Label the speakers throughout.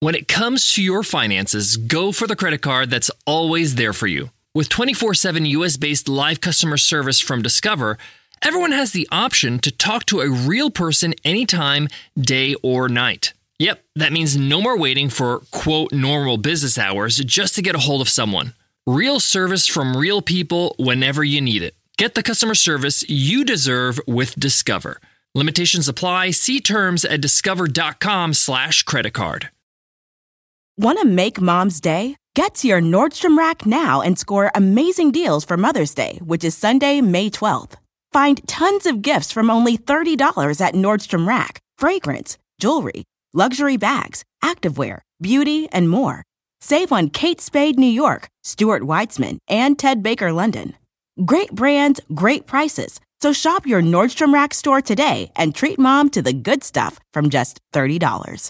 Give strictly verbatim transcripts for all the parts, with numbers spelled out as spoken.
Speaker 1: When it comes to your finances, go for the credit card that's always there for you. With twenty-four seven U S-based live customer service from Discover, everyone has the option to talk to a real person anytime, day or night. Yep, that means no more waiting for, quote, normal business hours just to get a hold of someone. Real service from real people whenever you need it. Get the customer service you deserve with Discover. Limitations apply. See terms at discover.com slash credit card.
Speaker 2: Want to make Mom's Day? Get to your Nordstrom Rack now and score amazing deals for Mother's Day, which is Sunday, May twelfth. Find tons of gifts from only thirty dollars at Nordstrom Rack. Fragrance, jewelry, luxury bags, activewear, beauty, and more. Save on Kate Spade New York, Stuart Weitzman, and Ted Baker London. Great brands, great prices. So shop your Nordstrom Rack store today and treat Mom to the good stuff from just thirty dollars.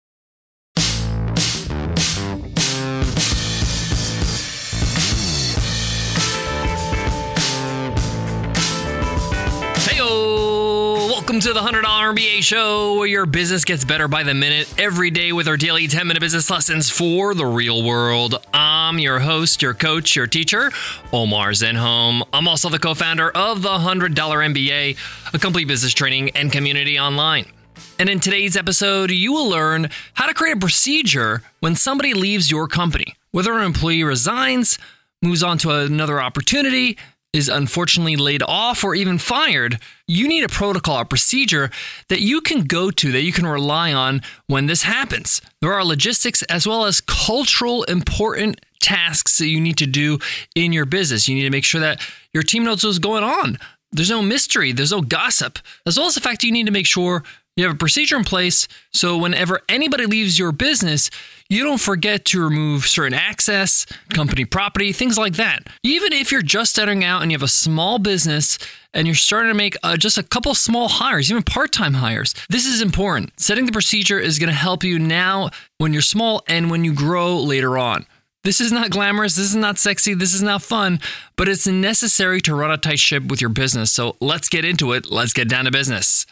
Speaker 1: Welcome to the one hundred dollar M B A Show, where your business gets better by the minute every day with our daily ten minute business lessons for the real world. I'm your host, your coach, your teacher, Omar Zenhom. I'm also the co-founder of the one hundred dollar M B A, a complete business training and community online. And in today's episode, you will learn how to create a procedure when somebody leaves your company. Whether an employee resigns, moves on to another opportunity, is unfortunately laid off, or even fired, you need a protocol, a procedure that you can go to, that you can rely on when this happens. There are logistics as well as cultural important tasks that you need to do in your business. You need to make sure that your team knows what's going on. There's no mystery, there's no gossip, as well as the fact that you need to make sure you have a procedure in place so whenever anybody leaves your business, you don't forget to remove certain access, company property, things like that. Even if you're just starting out and you have a small business and you're starting to make uh, just a couple small hires, even part-time hires, this is important. Setting the procedure is going to help you now when you're small and when you grow later on. This is not glamorous, this is not sexy, this is not fun, but it's necessary to run a tight ship with your business. So let's get into it. Let's get down to business.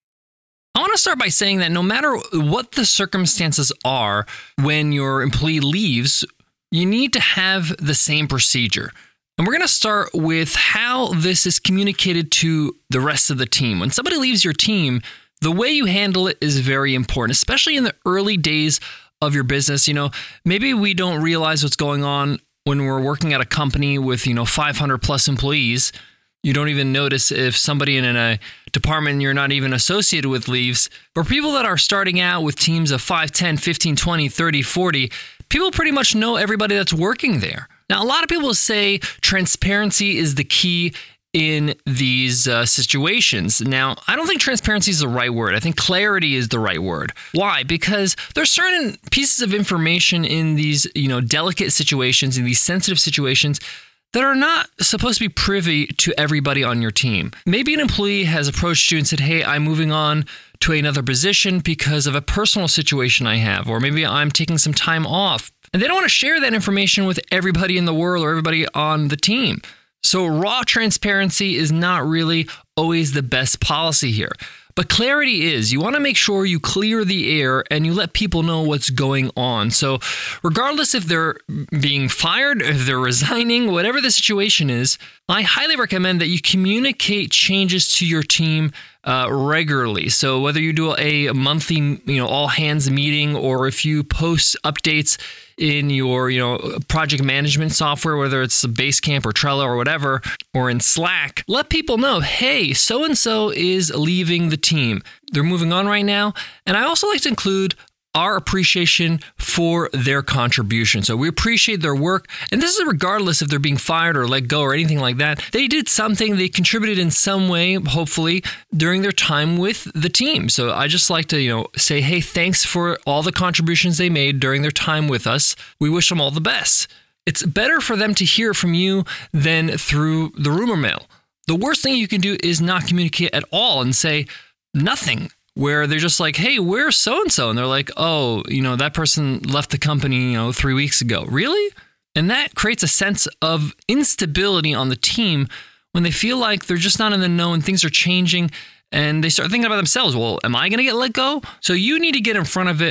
Speaker 1: I want to start by saying that no matter what the circumstances are when your employee leaves, you need to have the same procedure. And we're going to start with how this is communicated to the rest of the team. When somebody leaves your team, the way you handle it is very important, especially in the early days of your business. You know, maybe we don't realize what's going on when we're working at a company with, you know, five hundred plus employees. You don't even notice if somebody in a department you're not even associated with leaves. For people that are starting out with teams of five, ten, fifteen, twenty, thirty, forty, people pretty much know everybody that's working there. Now, a lot of people say transparency is the key in these uh, situations. Now, I don't think transparency is the right word. I think clarity is the right word. Why? Because there's certain pieces of information in these, you know, delicate situations, in these sensitive situations, that are not supposed to be privy to everybody on your team. Maybe an employee has approached you and said, hey, I'm moving on to another position because of a personal situation I have, or maybe I'm taking some time off. And they don't want to share that information with everybody in the world or everybody on the team. So raw transparency is not really always the best policy here. But clarity is. You want to make sure you clear the air and you let people know what's going on. So regardless if they're being fired, if they're resigning, whatever the situation is, I highly recommend that you communicate changes to your team uh, regularly. So whether you do a monthly, you know, all hands meeting, or if you post updates in your, you know, project management software, whether it's Basecamp or Trello or whatever, or in Slack, let people know, hey, so-and-so is leaving the team. They're moving on right now. And I also like to include our appreciation for their contribution. So we appreciate their work. And this is regardless if they're being fired or let go or anything like that. They did something, they contributed in some way, hopefully, during their time with the team. So I just like to, you know, say, hey, thanks for all the contributions they made during their time with us. We wish them all the best. It's better for them to hear from you than through the rumor mill. The worst thing you can do is not communicate at all and say nothing, where they're just like, hey, where's so-and-so? And they're like, oh, you know, that person left the company, you know, three weeks ago. Really? And that creates a sense of instability on the team when they feel like they're just not in the know and things are changing, and they start thinking about themselves. Well, am I going to get let go? So you need to get in front of it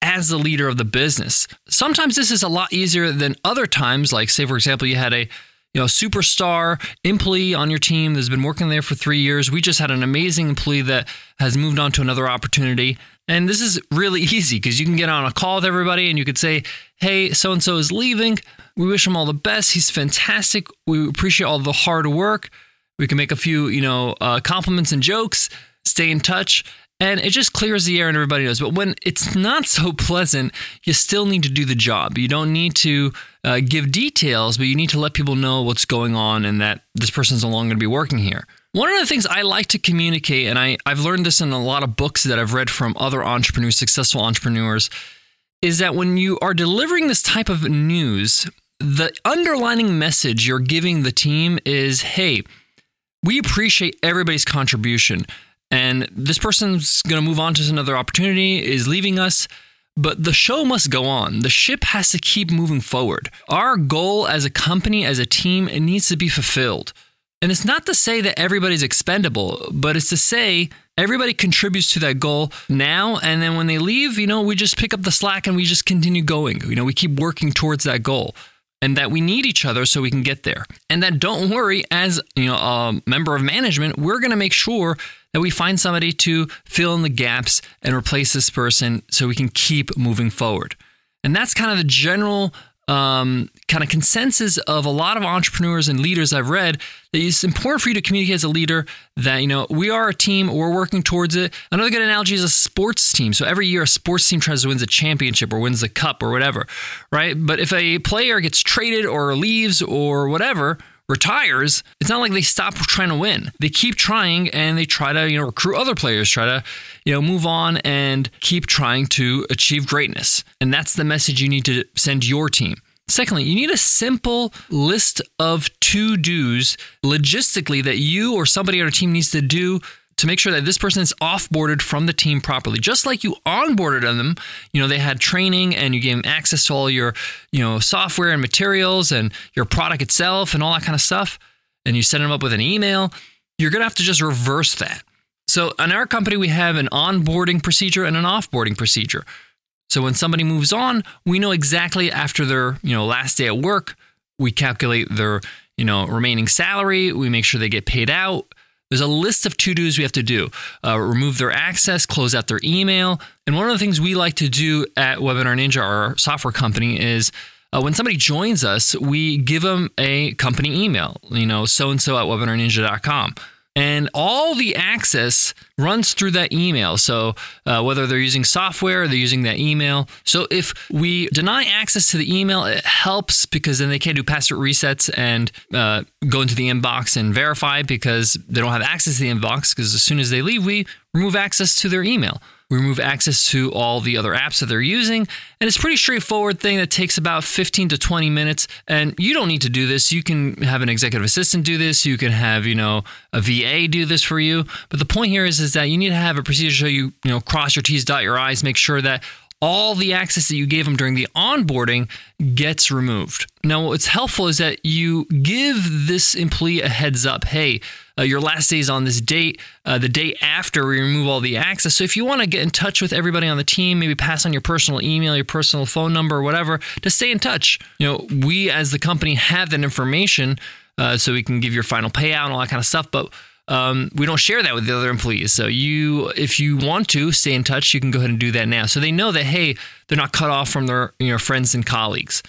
Speaker 1: as the leader of the business. Sometimes this is a lot easier than other times. Like, say, for example, you had a you know superstar employee on your team that's been working there for three years. We just had an amazing employee that has moved on to another opportunity. And this is really easy because you can get on a call with everybody and you could say, hey, so-and-so is leaving. We wish him all the best. He's fantastic. We appreciate all the hard work. We can make a few, you know, uh, compliments and jokes, stay in touch. And it just clears the air and everybody knows. But when it's not so pleasant, you still need to do the job. You don't need to uh, give details, but you need to let people know what's going on and that this person's no longer going to be working here. One of the things I like to communicate, and I, I've learned this in a lot of books that I've read from other entrepreneurs, successful entrepreneurs, is that when you are delivering this type of news, the underlining message you're giving the team is, hey, we appreciate everybody's contribution. And this person's going to move on to another opportunity, is leaving us, but the show must go on. The ship has to keep moving forward. Our goal as a company, as a team, it needs to be fulfilled. And it's not to say that everybody's expendable, but it's to say everybody contributes to that goal now. And then when they leave, you know, we just pick up the slack and we just continue going. You know, we keep working towards that goal. And that we need each other so we can get there. And that don't worry, as you know, a member of management, we're going to make sure that we find somebody to fill in the gaps and replace this person so we can keep moving forward. And that's kind of the general um, kind of consensus of a lot of entrepreneurs and leaders I've read, that it's important for you to communicate as a leader that, you know, we are a team, we're working towards it. Another good analogy is a sports team. So every year a sports team tries to win a championship or wins a cup or whatever, right? But if a player gets traded or leaves or whatever, retires, it's not like they stop trying to win. They keep trying and they try to, you know, recruit other players, try to, you know, move on and keep trying to achieve greatness. And that's the message you need to send your team. Secondly, you need a simple list of to-dos logistically that you or somebody on your team needs to do to make sure that this person is off-boarded from the team properly. Just like you onboarded them, you know, they had training and you gave them access to all your, you know, software and materials and your product itself and all that kind of stuff, and you set them up with an email, you're going to have to just reverse that. So in our company, we have an onboarding procedure and an offboarding procedure. So when somebody moves on, we know exactly after their, you know, last day at work, we calculate their, you know, remaining salary, we make sure they get paid out. There's a list of to-dos we have to do. Uh, remove their access, close out their email. And one of the things we like to do at Webinar Ninja, our software company, is uh, when somebody joins us, we give them a company email, you know, so-and-so at webinar ninja dot com. And all the access runs through that email. So uh, whether they're using software or they're using that email. So if we deny access to the email, it helps because then they can't do password resets and uh, go into the inbox and verify because they don't have access to the inbox, because as soon as they leave, we remove access to their email. We remove access to all the other apps that they're using. And it's a pretty straightforward thing that takes about fifteen to twenty minutes. And you don't need to do this. You can have an executive assistant do this. You can have, you know, a V A do this for you. But the point here is, is that you need to have a procedure so you, you know, cross your T's, dot your I's, make sure that all the access that you gave them during the onboarding gets removed. Now, what's helpful is that you give this employee a heads up. Hey, uh, your last day is on this date, uh, the day after we remove all the access. So if you want to get in touch with everybody on the team, maybe pass on your personal email, your personal phone number, or whatever, to stay in touch. You know, we as the company have that information uh, so we can give your final payout and all that kind of stuff. But Um, we don't share that with the other employees. So you, if you want to stay in touch, you can go ahead and do that now. So they know that, hey, they're not cut off from their, you know, friends and colleagues.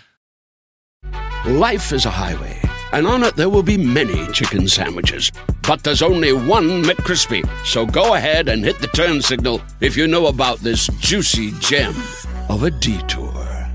Speaker 3: Life is a highway, and on it there will be many chicken sandwiches. But there's only one McCrispy. So go ahead and hit the turn signal if you know about this juicy gem of a detour.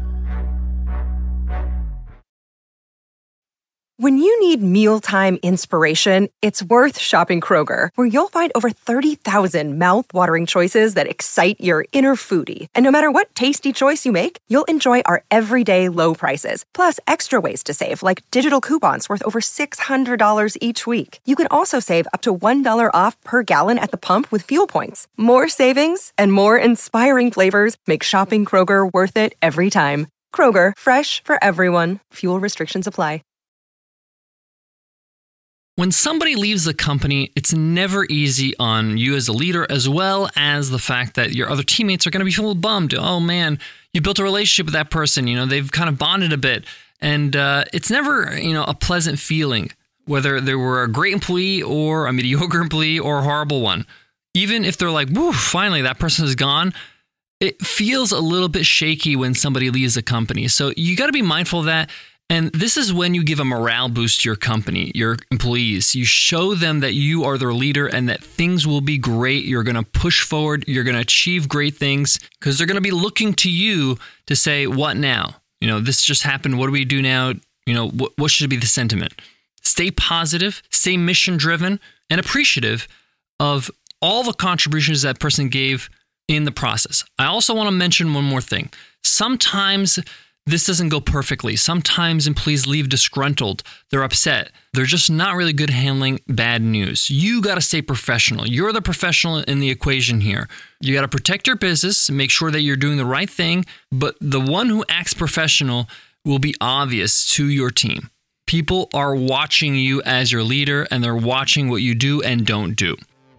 Speaker 4: When you need mealtime inspiration, it's worth shopping Kroger, where you'll find over thirty thousand mouth-watering choices that excite your inner foodie. And no matter what tasty choice you make, you'll enjoy our everyday low prices, plus extra ways to save, like digital coupons worth over six hundred dollars each week. You can also save up to one dollar off per gallon at the pump with fuel points. More savings and more inspiring flavors make shopping Kroger worth it every time. Kroger, fresh for everyone. Fuel restrictions apply.
Speaker 1: When somebody leaves the company, it's never easy on you as a leader, as well as the fact that your other teammates are going to be feeling bummed. Oh man, you built a relationship with that person. You know, they've kind of bonded a bit. And uh, it's never, you know, a pleasant feeling, whether they were a great employee or a mediocre employee or a horrible one. Even if they're like, woo, finally, that person is gone, it feels a little bit shaky when somebody leaves a company. So you got to be mindful of that. And this is when you give a morale boost to your company, your employees. You show them that you are their leader and that things will be great. You're going to push forward. You're going to achieve great things because they're going to be looking to you to say, what now? You know, this just happened. What do we do now? You know, what, what should be the sentiment? Stay positive, stay mission driven, and appreciative of all the contributions that person gave in the process. I also want to mention one more thing. Sometimes this doesn't go perfectly. Sometimes employees leave disgruntled. They're upset. They're just not really good handling bad news. You got to stay professional. You're the professional in the equation here. You got to protect your business, make sure that you're doing the right thing, but the one who acts professional will be obvious to your team. People are watching you as your leader, and they're watching what you do and don't do.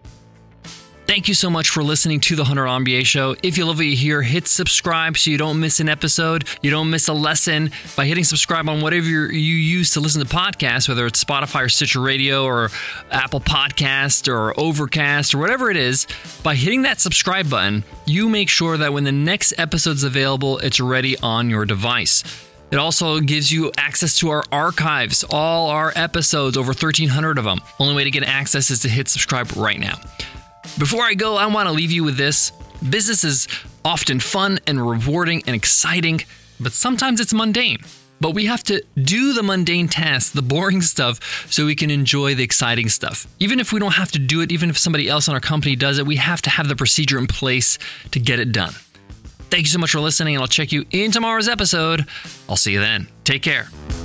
Speaker 1: Thank you so much for listening to the one hundred R M B A Show. If you love what you hear, hit subscribe so you don't miss an episode, you don't miss a lesson by hitting subscribe on whatever you use to listen to podcasts, whether it's Spotify or Stitcher Radio or Apple Podcast or Overcast or whatever it is. By hitting that subscribe button, you make sure that when the next episode's available, it's ready on your device. It also gives you access to our archives, all our episodes, over thirteen hundred of them. Only way to get access is to hit subscribe right now. Before I go, I want to leave you with this. Business is often fun and rewarding and exciting, but sometimes it's mundane. But we have to do the mundane tasks, the boring stuff, so we can enjoy the exciting stuff. Even if we don't have to do it, even if somebody else in our company does it, we have to have the procedure in place to get it done. Thank you so much for listening, and I'll check you in tomorrow's episode. I'll see you then. Take care.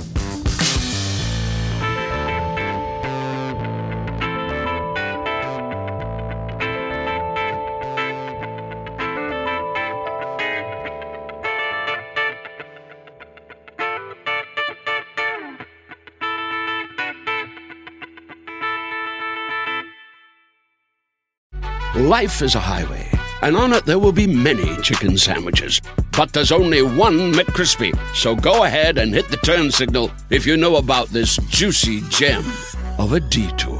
Speaker 3: Life is a highway, and on it there will be many chicken sandwiches. But there's only one McCrispy. So go ahead and hit the turn signal if you know about this juicy gem of a detour.